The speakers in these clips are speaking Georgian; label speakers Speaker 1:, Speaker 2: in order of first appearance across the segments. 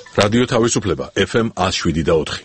Speaker 1: რადიო თავისუფლება FM 107.4.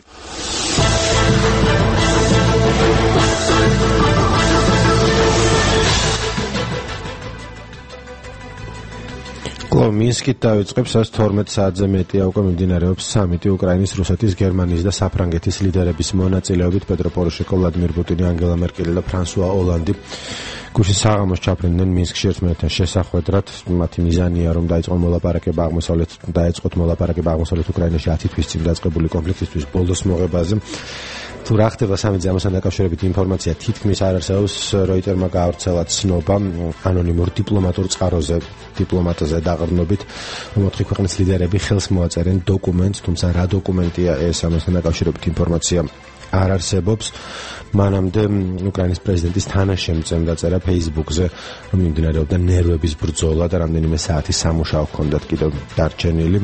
Speaker 2: მინსკით დაიწყებს 12 საათზე მეტია უკვე მიმდინარეობს სამიტი უკრაინის, რუსეთის, გერმანიის და საფრანგეთის ლიდერების მონაწილეობით. პეტრო პოროშენკო, ვლადიმერ პუტინი, ანგელა მერკელი და ფრანსუა ოლანდი გუშინ საღამოს ჩაფრენდნენ მინსკში ერთმანეთთან შესახვედრად. მათი მიზანია, რომ დაიწყონ მოლაპარაკება აღმოსავლეთ უკრაინაში 10 თვის წინ დაწყებული კონფლიქტისთვის ბოლოს მოღებაზე. თუ რა ხდება სამიტზე, ამასთან დაკავშირებით ინფორმაცია თითქმის არ არსებობს. როიტერმა გაავრცელა ცნობა ანონიმურ დიპლომატზე დაყრდნობით, რომ 4 ქვეყნის ლიდერები ხელს მოაწერენ დოკუმენტს, თუმცა რა დოკუმენტია ეს, ამასთან დაკავშირებით ინფორმაცია არ არსებობს. მანამდე უკრაინის პრეზიდენტის თანაშემწემ დაწერა Facebook-ზე, რომ მიმდინარეობდა ნერვების ბრძოლა და რამდენიმე საათი სამუშაო ჰქონდათ კიდევ დარჩენილი.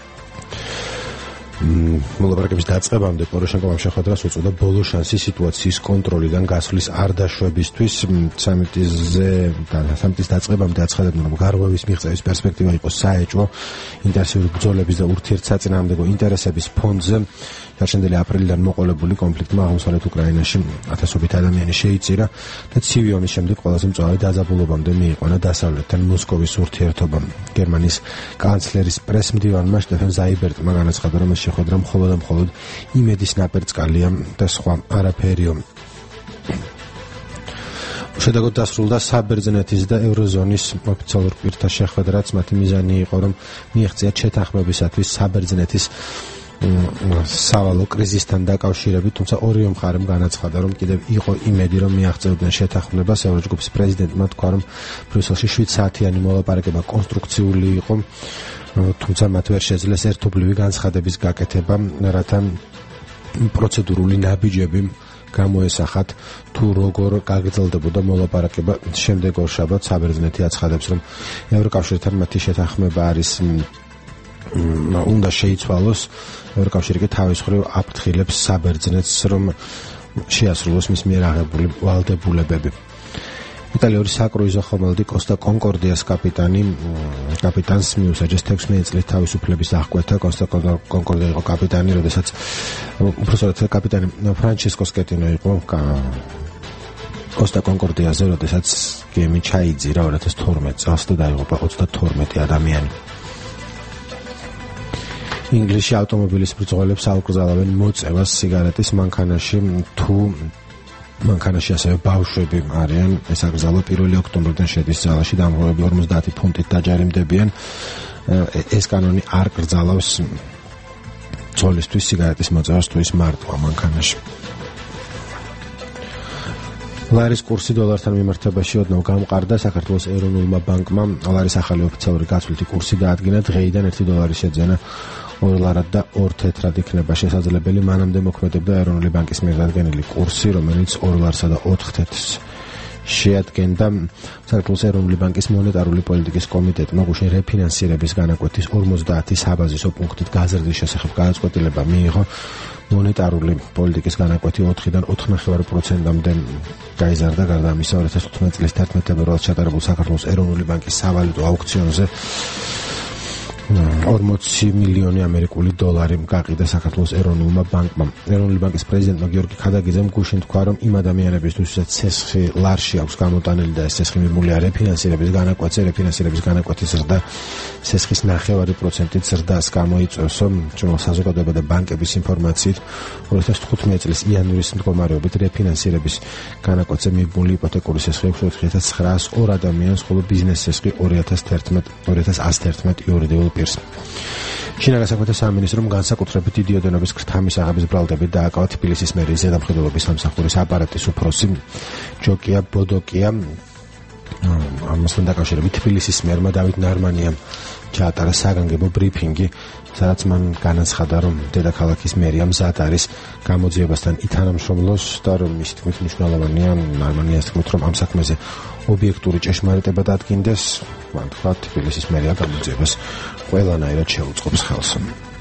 Speaker 2: მოლაპარაკების დაწყებამდე პოროშენკომ შეხვედრას უწოდა ბოლო შანსი სიტუაციის კონტროლიდან გასვლის არ დაშვებისთვის. სამიტის დაწყებამდე აცხადებდნენ, რომ გარღვევის მიღწევის პერსპექტივა იყო საეჭვო ინტენსიური ბრძოლების და ურთიერთსაწინააღმდეგო ინტერესების ფონზე. დარჩენილი აპრილიდან მოყოლებული კონფლიქტმა აღმოსავლეთ უკრაინაში ათასობით ადამიანი შეიწირა და ცივი ომის შემდეგ ყველაზე მწვავე დაძაბულობამდე მიიყვანა დასავლეთთან მოსკოვის ურთიერთობა. გერმანიის კანცლერის პრესმდივანმა შტეფან ზაიბერტმა განაცხადა, რომ ეს შეხვედრა მხოლოდ და მხოლოდ იმედის ნაპერწკალია და სხვა არაფერიო. უშედეგოდ დასრულდა საბერძნეთის და ევროზონის ოფიციალურ პირთა შეხვედრაც. მათი მიზანი იყო, რომ მიეღწიათ შეთანხმებისათვის საბერძნეთის სავალო კრიზისთან დაკავშირებით, თუმცა ორივე მხარემ განაცხადა, რომ კიდევ იყო იმედი, რომ მიაღწევდნენ შეთანხმებას. ევროჯგუფის პრეზიდენტმა თქვა, რომ ბრიუსელში 7 საათიანი მოლაპარაკება კონსტრუქციული იყო, თუმცა მათ ვერ შეძლეს ერთობლივი განცხადების გაკეთება, რათა პროცედურული ნაბიჯები გამოესახათ თუ როგორ გაგრძელდებოდა მოლაპარაკება. შემდეგ ორშაბათს საბერძნეთი აცხადებს, რომ ევროკავშირთან მათი შეთანხმება არის უნდა შეიცვალოს. ევროკავშირი კი თავის მხრივ აფრთხილებს საბერძნეთს, რომ შეასრულოს მის მიერ აღებული ვალდებულებები. იტალიური საკრუიზო ხომალდი კოსტა კონკორდიას კაპიტანს მიუსაჯეს 16 წლის თავისუფლების აღკვეთა. კოსტა კონკორდია იყო კაპიტანი, როდესაც უბრალოდ კაპიტანი ფრანჩესკო სკეტინო იყო კოსტა კონკორდიაზე, როდესაც გემი ჩაიძირა 2012 წელს და დაიღუპა 32 ადამიანი. ინგლისში ავტომობილის ბრძოლებს აუკრძალავენ მოწევას სიგარეტის მანქანაში, თუ მანქანაში ასევე ბავშვები არიან. ეს აკრძალვა 1 ოქტომბრიდან შედის ძალაში, დამღვრევები 50 ფუნტით დაჯარიმდებიან. ეს კანონი არ კრძალავს ცოლისთვის სიგარეტის მოწევას თუ ის მარტოა მანქანაში. ლარის კურსი დოლართან მიმართებაში ოდნავ გამყარდა. საქართველოს ეროვნულმა ბანკმა ლარის ახალი ოფიციალური გაცვლითი კურსი დაადგინა. დღეიდან 1 დოლარი შეძენა 2 ლარად და 2 თეთრად იქნება შესაძლებელი. მანამდე მოქმედებდა ეროვნული ბანკის მიერ დადგენილი კურსი, რომელიც 2 ლარსა და 4 თეთრს შეადგენდა. საქართველოს ეროვნული ბანკის მონეტარული პოლიტიკის კომიტეტმა გუშინ რეფინანსირების განაკვეთის 50 საბაზისო პუნქტით გაზრდის შესახებ გადაწყვეტილება მიიღო. მონეტარული პოლიტიკის განაკვეთი 4-დან 4.5%-მდე გაიზარდა. გარდა ამისა, 2015 წლის 11 თებერვალს ჩატარებულ საქართველოს ეროვნული ბანკის სავალუტო აუქციონზე 40 მილიონი ამერიკული დოლარი გაყიდა საქართველოს ეროვნულმა ბანკმა. ეროვნული ბანკის პრეზიდენტმა გიორგი ქადაგიძემ გუშინ თქვა, რომ იმ ადამიანებისთვის, ვისაც ცესხი ლარში აქვს გამოტანილი და ეს ცესხი მიმულია რეფინანსირების განაკვეთზე, რეფინანსირების განაკვეთის ზრდა ცესხის 0.5%-ით ზრდას გამოიწვევს. ჩვენს საზოგადოება და ბანკების ინფორმაციით 2015 წლის იანვრის მდგომარეობით რეფინანსირების განაკვეთზე მიმული იპოთეკური ცესხი 4900 2 ადამიანს, ხოლო ბიზნეს ცესხი 2111 იურიდიულ პირს. შინაგან საქმეთა სამინისტრომ განსაკუთრებით დიდი ოდენობის ქრთამის აღების ბრალდებით დააკავა თბილისის მერიის ზედამხედველობის სამსახურის აპარატის უფროსი ჯოკია ბოდოკია. ამასთან დაკავშირებით თბილისის მერმა დავით ნარმანიამ ჩაატარა საგანგებო ბრიფინგი, სადაც მან განაცხადა, რომ დედაქალაქის მერია მზად არის გამოძიებასთან ითანამშრომლოს და რომ მისი თქმით მნიშვნელოვანია ნარმანიას თქმით, რომ ამ საქმეზე ობიექტური ჭეშმარიტება დადგინდეს. მან თქვა, თბილისის მერია გამოძიებას ყველანაირად შეუწყობს ხელს.